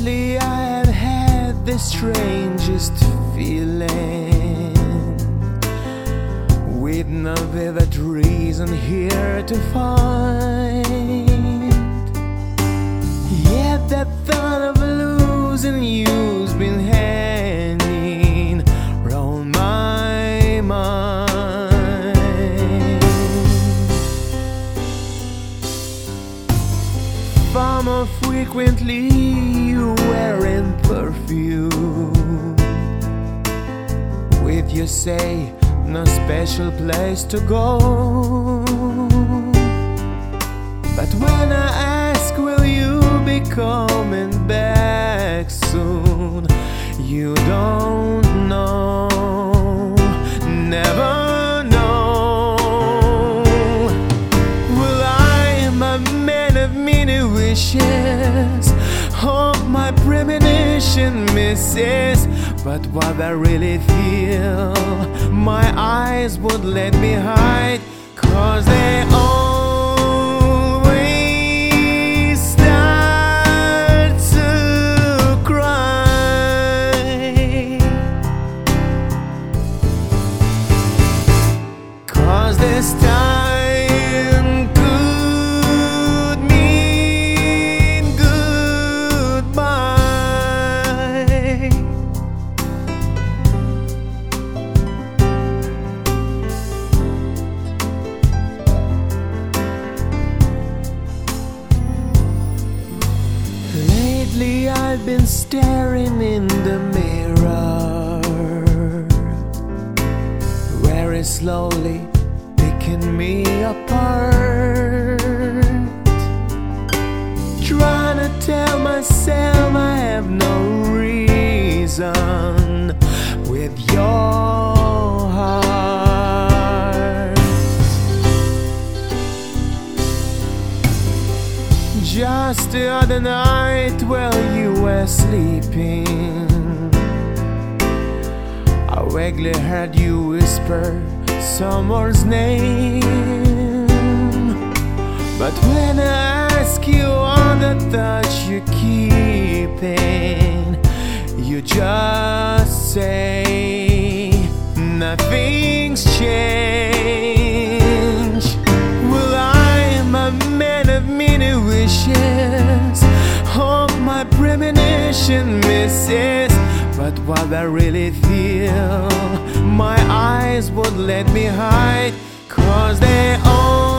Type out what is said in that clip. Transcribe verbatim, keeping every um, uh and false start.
Lately I have had the strangest feeling, with no vivid reason here to find. Yet that thought of losing you's been hanging round my mind. Far more frequently you wearing perfume, with you say no special place to go. But when I ask will you be coming back soon, you don't know, never know. Well, I'm a man of many wishes, hope my premonition misses. But what I really feel, my eyes would let me hide, 'cause they always start to cry, 'cause this time could mean goodbye. Lately I've been staring in the mirror, very slowly picking me apart, trying to tell myself I have no reason with your heart. Just the other night while you were sleeping, I vaguely heard you whisper someone's name. But when I ask you on the touch you're keeping, you just say nothing's changed. Well, I'm a man of many wishes, hope my premonition misses. But what I really feel, my eyes would let me hide, 'cause they all